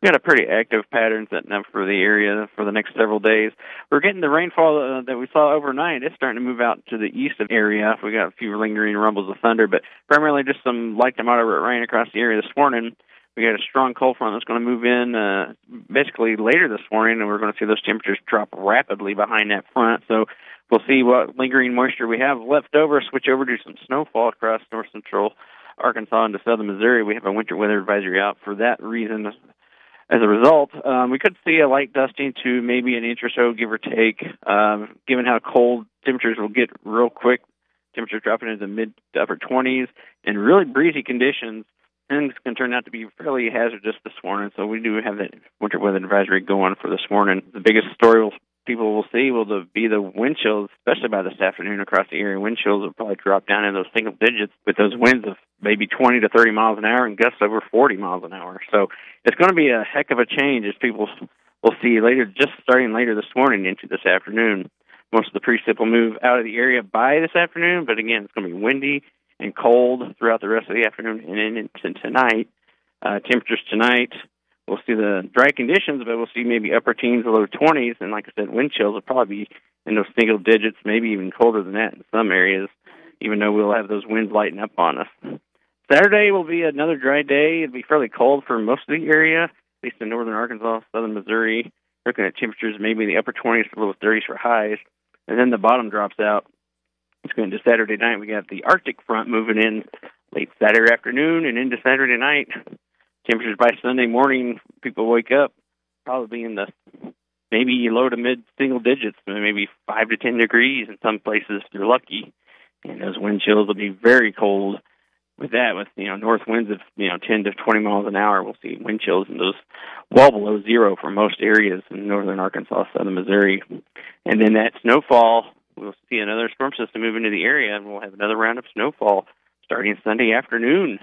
We got a pretty active pattern setting up for the area for the next several days. We're getting the rainfall that we saw overnight. It's starting to move out to the east of the area. We got a few lingering rumbles of thunder, but primarily just some light to moderate rain across the area this morning. We got a strong cold front that's going to move in basically later this morning, and we're going to see those temperatures drop rapidly behind that front. So we'll see what lingering moisture we have left over, switch over to some snowfall across north central Arkansas into southern Missouri. We have a winter weather advisory out for that reason. As a result, we could see a light dusting to maybe an inch or so, give or take, given how cold temperatures will get real quick. Temperatures dropping into the mid to upper 20s and really breezy conditions. Things can turn out to be fairly hazardous this morning, so we do have that winter weather advisory going for this morning. The biggest story people will see will be the wind chills, especially by this afternoon across the area. Wind chills will probably drop down in those single digits with those winds of maybe 20 to 30 miles an hour and gusts over 40 miles an hour. So it's going to be a heck of a change as people will see later, just starting later this morning into this afternoon. Most of the precip will move out of the area by this afternoon, but again, it's going to be windy and cold throughout the rest of the afternoon and into tonight. Temperatures tonight, we'll see the dry conditions, but we'll see maybe upper teens, low 20s, and like I said, wind chills will probably be in those single digits, maybe even colder than that in some areas, even though we'll have those winds lighting up on us. Saturday will be another dry day. It'll be fairly cold for most of the area, at least in northern Arkansas, southern Missouri. Looking at temperatures maybe in the upper 20s to low 30s for highs, and then the bottom drops out. It's going to Saturday night. We got the Arctic front moving in late Saturday afternoon and into Saturday night. Temperatures by Sunday morning, people wake up probably in the maybe low to mid single digits, maybe 5 to 10 degrees in some places if you're lucky. And those wind chills will be very cold. With that, with north winds of 10 to 20 miles an hour, we'll see wind chills in those well below zero for most areas in northern Arkansas, southern Missouri. And then that snowfall, we'll see another storm system move into the area, and we'll have another round of snowfall starting Sunday afternoon.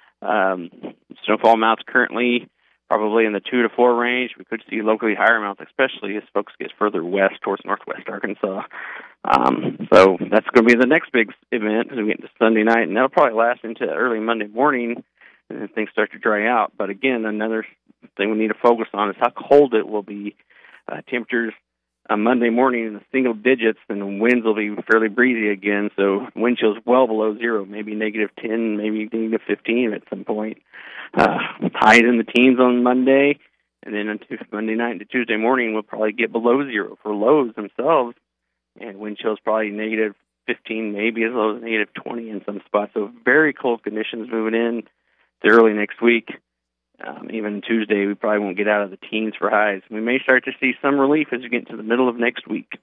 Snowfall amounts currently probably in the 2 to 4 range. We could see locally higher amounts, especially as folks get further west towards northwest Arkansas. So that's going to be the next big event as we get into Sunday night, and that'll probably last into early Monday morning, and then things start to dry out. But again, another thing we need to focus on is how cold it will be. Temperatures on Monday morning in the single digits, and the winds will be fairly breezy again, so wind chills well below zero, maybe negative 10, maybe negative 15 at some point. Highs in the teens on Monday, and then on Monday night into Tuesday morning, we'll probably get below zero for lows themselves, and wind chills probably negative 15, maybe as low as negative 20 in some spots. So very cold conditions moving in to early next week. Even Tuesday, we probably won't get out of the teens for highs. We may start to see some relief as we get into the middle of next week.